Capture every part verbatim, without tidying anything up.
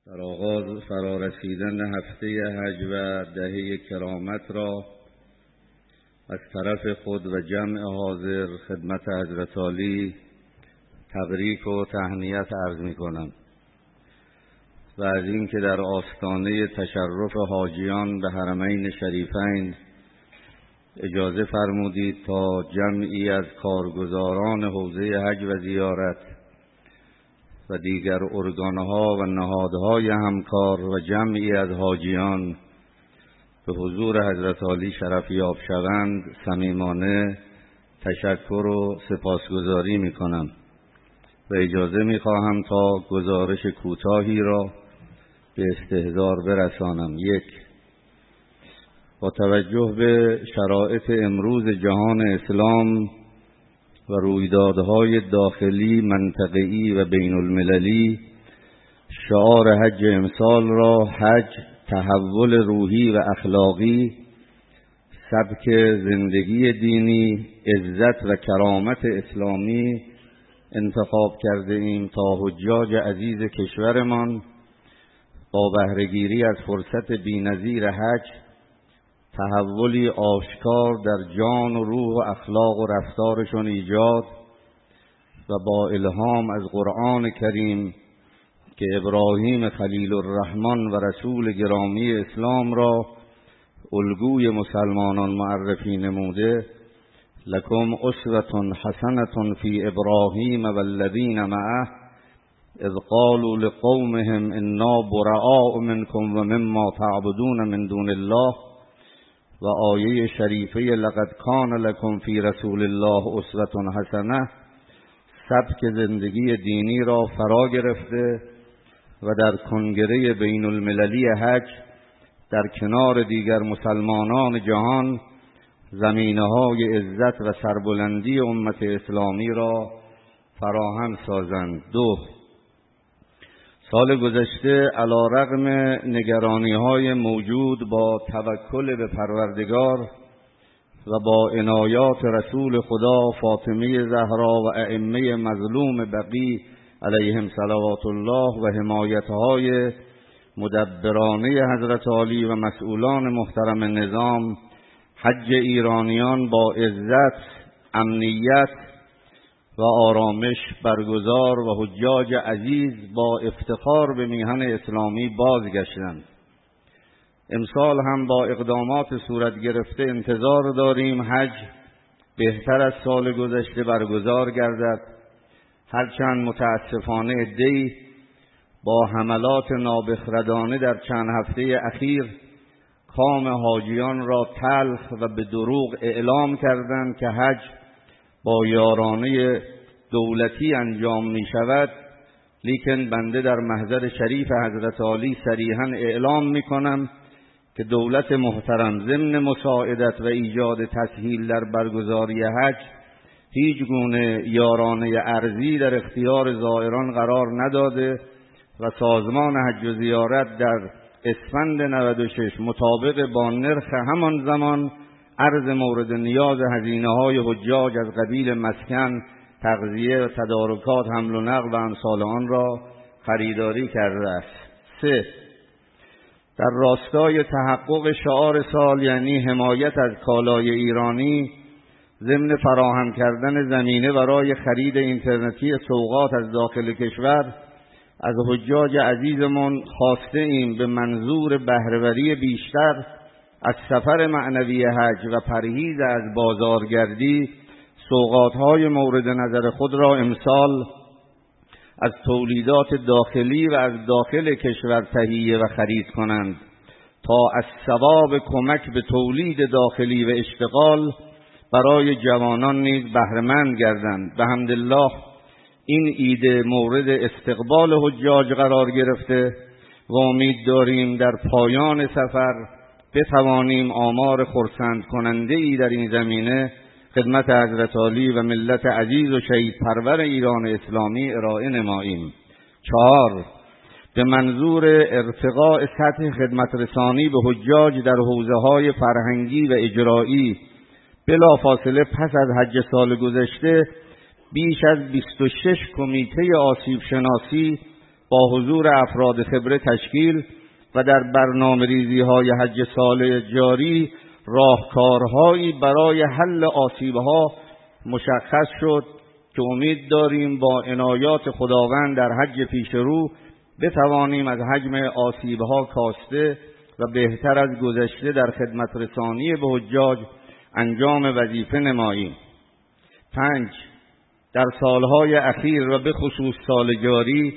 در آغاز فرارسیدن هفته حج و دهه کرامت را از طرف خود و جمع حاضر خدمت حضرت عالی تبریک و تهنیت عرض می کنم و از این که در آستانه تشرف حاجیان به حرمین شریفین اجازه فرمودید تا جمعی از کارگزاران حوزه حج و زیارت و دیگر ارگانها و نهادهای همکار و جمعی از حاجیان به حضور حضرت عالی شرف یاب شوند صمیمانه تشکر و سپاسگزاری می کنم و اجازه می خواهم تا گزارش کوتاهی را به استحضار برسانم. یک، با توجه به شرایط امروز جهان اسلام و رویدادهای داخلی، منطقه‌ای و بین المللی، شعار حج امسال را حج تحول روحی و اخلاقی، سبک زندگی دینی، عزت و کرامت اسلامی انتخاب کرده ایم تا حجاج عزیز کشورمان با بهره‌گیری از فرصت بی‌نظیر حج تحولی آشکار در جان و روح و اخلاق و رفتارشون ایجاد و با الهام از قرآن کریم که ابراهیم خلیل الرحمن و رسول گرامی اسلام را الگوی مسلمانان معرفی نموده، لکم اسوة حسنة فی ابراهیم والذین معه اذ قالوا لقومهم انا براء منکم و مما تعبدون من دون الله، و آیه شریفه لقد کان لکم فی رسول الله اسوة حسنه سبک زندگی دینی را فرا گرفته و در کنگره بین المللی حج در کنار دیگر مسلمانان جهان زمینه‌های عزت و سربلندی امت اسلامی را فراهم سازند. دو، سال گذشته علی رغم نگرانی‌های موجود با توکل به پروردگار و با عنایات رسول خدا فاطمه زهرا و ائمه مظلوم بقی علیهم صلوات الله و حمایت‌های مدبرانه حضرت عالی و مسئولان محترم نظام، حج ایرانیان با عزت، امنیت و آرامش برگزار و حجاج عزیز با افتخار به میهن اسلامی بازگشتند. امسال هم با اقدامات صورت گرفته انتظار داریم حج بهتر از سال گذشته برگزار گردد، هرچند متاسفانه عده‌ای با حملات نابخردانه در چند هفته اخیر کام حاجیان را تلخ و به دروغ اعلام کردند که حج با یارانه دولتی انجام می شود، لیکن بنده در محضر شریف حضرت عالی صریحاً اعلام می کنم که دولت محترم ضمن مساعدت و ایجاد تسهیل در برگزاری حج هیچ گونه یارانه ارضی در اختیار زائران قرار نداده و سازمان حج و زیارت در اسفند نود و شش مطابق با نرخ همان زمان عرض مورد نیاز هزینه‌های حجاج از قبیل مسکن، تغذیه و تدارکات، حمل و نقل و امثال آن را خریداری کرده است. سه، در راستای تحقق شعار سال یعنی حمایت از کالای ایرانی، ضمن فراهم کردن زمینه برای خرید اینترنتی سوغات از داخل کشور، از حجاج عزیزمون خواسته ایم به منظور بهره‌وری بیشتر از سفر معنوی حج و پرهیز از بازارگردی سوغات‌های مورد نظر خود را امسال از تولیدات داخلی و از داخل کشور تهیه و خرید کنند تا از ثواب کمک به تولید داخلی و اشتغال برای جوانان نیز بهره‌مند گردند. بحمدالله این ایده مورد استقبال حجاج قرار گرفته و امید داریم در پایان سفر بتوانیم آمار خرسند کننده ای در این زمینه خدمت حضرت عالی و ملت عزیز و شهید پرور ایران اسلامی ارائه نماییم. چهار، به منظور ارتقاء سطح خدمت رسانی به حجاج در حوزه‌های فرهنگی و اجرایی بلافاصله پس از حج سال گذشته بیش از بیست و شش کمیته آسیب شناسی با با حضور افراد خبره تشکیل و در برنامه‌ریزی‌های حج سال جاری راهکارهایی برای حل آسیب‌ها مشخص شد که امید داریم با عنایات خداوند در حج پیش رو بتوانیم از حجم آسیب‌ها کاسته و بهتر از گذشته در خدمت رسانی به حجاج انجام وظیفه نماییم. پنج، در سالهای اخیر و به خصوص سال جاری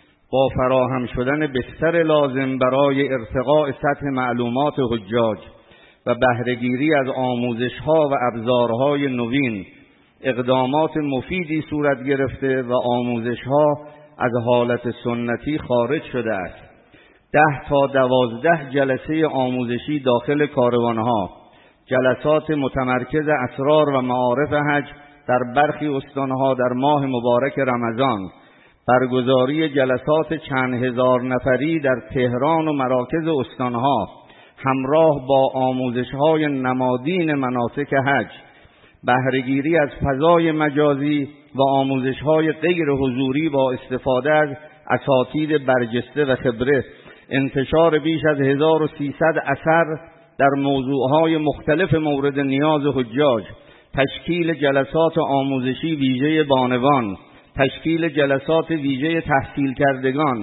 با فراهم شدن بستر لازم برای ارتقاء سطح معلومات حجاج و بهره‌گیری از آموزش‌ها و ابزارهای نوین اقدامات مفیدی صورت گرفته و آموزش‌ها از حالت سنتی خارج شده است. ده تا دوازده جلسه آموزشی داخل کاروانها، جلسات متمرکز اسرار و معارف حج در برخی استانها در ماه مبارک رمضان، برگزاری جلسات چند هزار نفری در تهران و مراکز استانها همراه با آموزش‌های نمادین مناسک حج، بهره‌گیری از فضای مجازی و آموزش‌های غیر حضوری با استفاده از اساتید برجسته و خبره، انتشار بیش از هزار و سیصد اثر در موضوعهای مختلف مورد نیاز حجاج، تشکیل جلسات آموزشی ویژه بانوان، تشکیل جلسات ویژه تحصیل کردگان،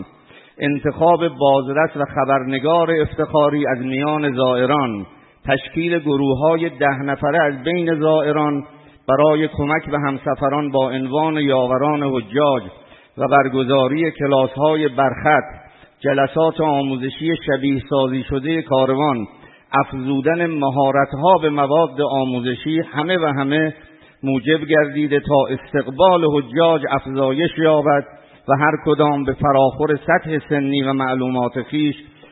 انتخاب بازرس و خبرنگار افتخاری از میان زائران، تشکیل گروه‌های ده نفره از بین زائران برای کمک به همسفران با عنوان یاوران حجاج و برگزاری کلاس‌های برخط، جلسات آموزشی شبیه سازی شده کاروان، افزودن مهارت‌ها به مواد آموزشی همه و همه موجب گردیده تا استقبال حجاج افزایش یابد و هر کدام به فراخور سطح سنی و معلومات خویش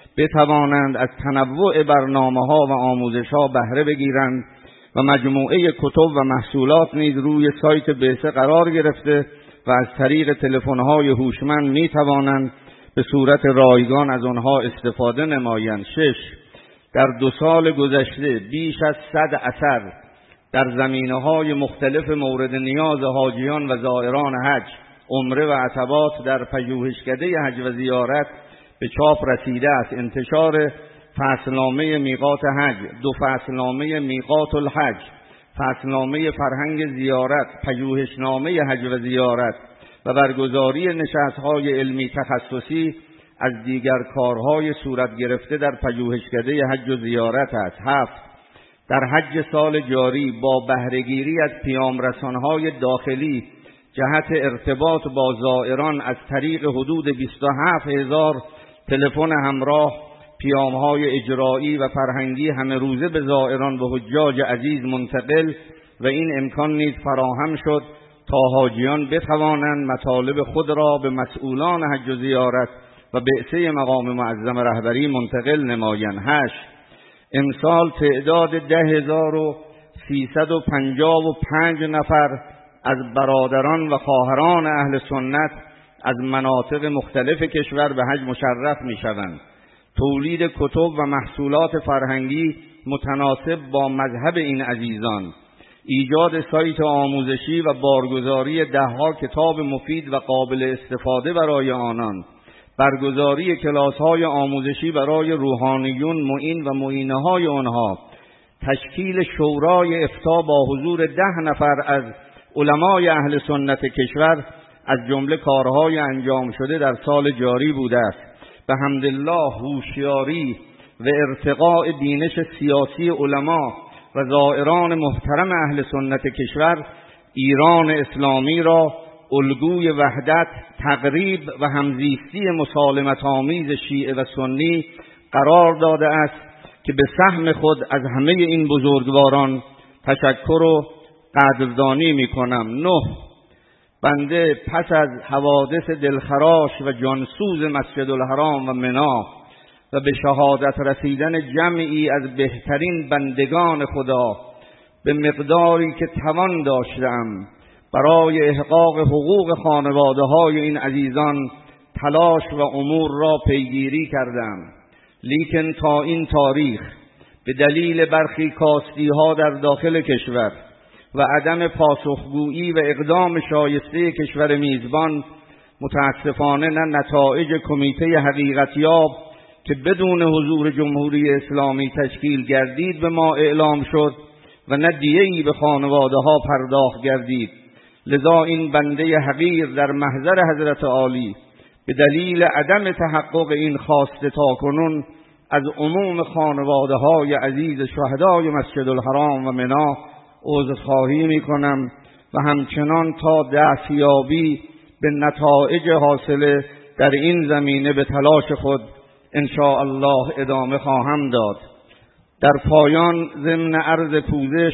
بتوانند از تنوع برنامه‌ها و آموزش‌ها بهره بگیرند و مجموعه کتب و محصولات نیز روی سایت بعثه قرار گرفته و از طریق تلفن‌های هوشمند می‌توانند به صورت رایگان از آنها استفاده نمایند. شش، در دو سال گذشته بیش از صد اثر در زمینه‌های مختلف مورد نیاز حاجیان و زائران حج، عمره و عتبات در پژوهشکده حج و زیارت به چاپ رسیده است. انتشار فصلنامه میقات حج، دو فصلنامه میقات الحج، فصلنامه فرهنگ زیارت، پژوهشنامه حج و زیارت و برگزاری نشست‌های علمی تخصصی از دیگر کارهای صورت گرفته در پژوهشکده حج و زیارت است. هفت، در حج سال جاری با بهره‌گیری از پیام‌رسان‌های داخلی جهت ارتباط با زائران از طریق حدود بیست و هفت هزار تلفن همراه، پیام‌های اجرایی و فرهنگی همه روزه به زائران و حجاج عزیز منتقل و این امکان نیز فراهم شد تا حاجیان بتوانند مطالب خود را به مسئولان حج و زیارت و بعثه مقام معظم رهبری منتقل نمایند. هشت، امسال تعداد ده هزار و سیصد و پنجاه و پنج نفر از برادران و خواهران اهل سنت از مناطق مختلف کشور به حج مشرف می شوند. تولید کتب و محصولات فرهنگی متناسب با مذهب این عزیزان، ایجاد سایت آموزشی و بارگذاری دهها کتاب مفید و قابل استفاده برای آنان، برگزاری کلاس‌های آموزشی برای روحانیون، معین و معینه‌های آنها، تشکیل شورای افتاء با حضور ده نفر از علمای اهل سنت کشور از جمله کارهای انجام شده در سال جاری بوده است. به حمدالله هوشیاری و ارتقاء بینش سیاسی علما و زائران محترم اهل سنت کشور ایران اسلامی را الگوی وحدت، تقریب و همزیستی مسالمت آمیز شیعه و سنی قرار داده است که به سهم خود از همه این بزرگواران تشکر و قدردانی می کنم. نه، بنده پس از حوادث دلخراش و جانسوز مسجد الحرام و منا و به شهادت رسیدن جمعی از بهترین بندگان خدا به مقداری که توان داشتم برای احقاق حقوق خانواده های این عزیزان تلاش و امور را پیگیری کردم، لیکن تا این تاریخ به دلیل برخی کاستی ها در داخل کشور و عدم پاسخگویی و اقدام شایسته کشور میزبان متاسفانه نه نتایج کمیته حقیقتیاب که بدون حضور جمهوری اسلامی تشکیل گردید به ما اعلام شد و نه دیه‌ای به خانواده ها پرداخت گردید. لذا این بنده حقیر در محضر حضرت عالی به دلیل عدم تحقق این خواسته تاکنون از عموم خانواده های عزیز شهدای مسجد الحرام و منی عذرخواهی می کنم و همچنان تا دستیابی به نتایج حاصله در این زمینه به تلاش خود ان شاء الله ادامه خواهم داد. در پایان ضمن عرض پوزش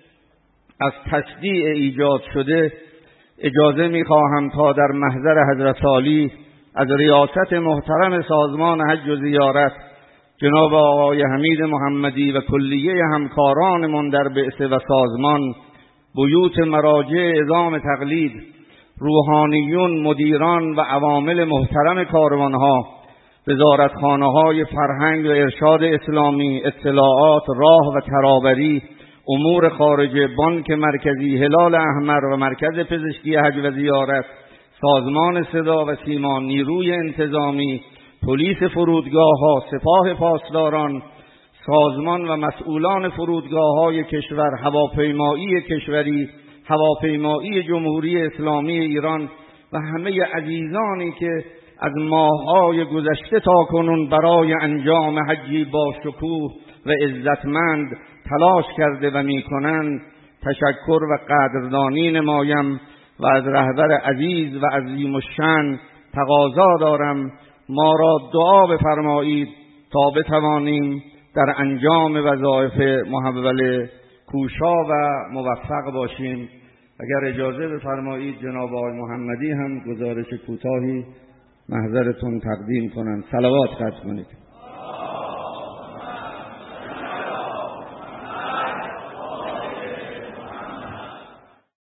از تصدیع ایجاد شده اجازه می خواهم تا در محضر حضرت عالی از ریاست محترم سازمان حج و زیارت جناب آقای حمید محمدی و کلیه همکارانمان در بعثه و سازمان، بیوت مراجع اعظام تقلید، روحانیون، مدیران و عوامل محترم کاروانها، وزارتخانه‌های فرهنگ و ارشاد اسلامی، اطلاعات، راه و ترابری، امور خارجه، بانک مرکزی، هلال احمر و مرکز پزشکی حج و زیارت، سازمان صدا و سیما، نیروی انتظامی، پلیس فرودگاه‌ها، سپاه پاسداران، سازمان و مسئولان فرودگاه‌های کشور، هواپیمایی کشوری، هواپیمایی جمهوری اسلامی ایران و همه عزیزانی که از ماه‌های گذشته تا کنون برای انجام حجی با شکوه و عزتمند تلاش کرده و می‌کنند تشکر و قدردانی نمایم و از رهبر عزیز و عظیم الشأن تقاضا دارم ما را دعا بفرمایید تا بتوانیم در انجام وظایف محول کوشا و موفق باشیم. اگر اجازه بفرمایید جناب آقای محمدی هم گزارش کوتاهی محضرتون تقدیم کنند. صلوات ختم کنید.